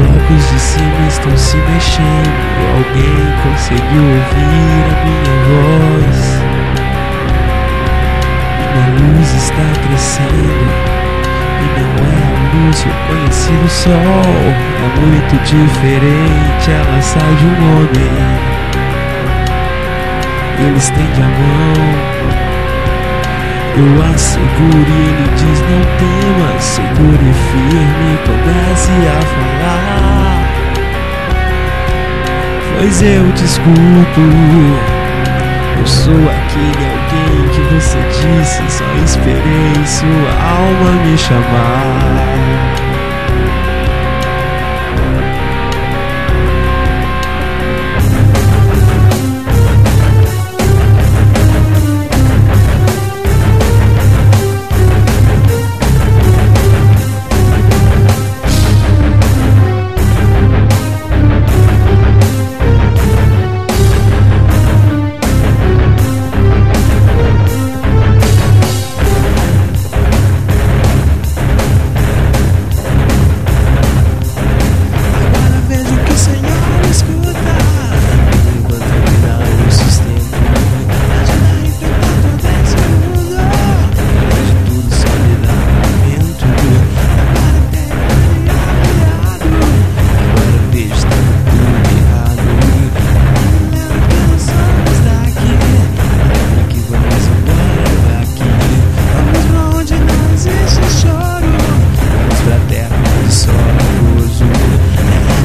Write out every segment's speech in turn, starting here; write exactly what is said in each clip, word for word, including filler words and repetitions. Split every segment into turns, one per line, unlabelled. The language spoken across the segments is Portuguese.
blocos de cima estão se mexendo. Alguém conseguiu ouvir a minha voz. Minha luz está crescendo e não é a luz que eu conheci do sol. É muito diferente, ela sai de um homem. Ele estende a mão, eu asseguro e ele diz: não tema, segure firme, comece a falar. Pois eu te escuto, eu sou aquele alguém que você disse, só esperei sua alma me chamar.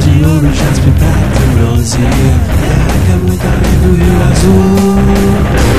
Jaspe, prata, bronze, é muito além do Rio Azul.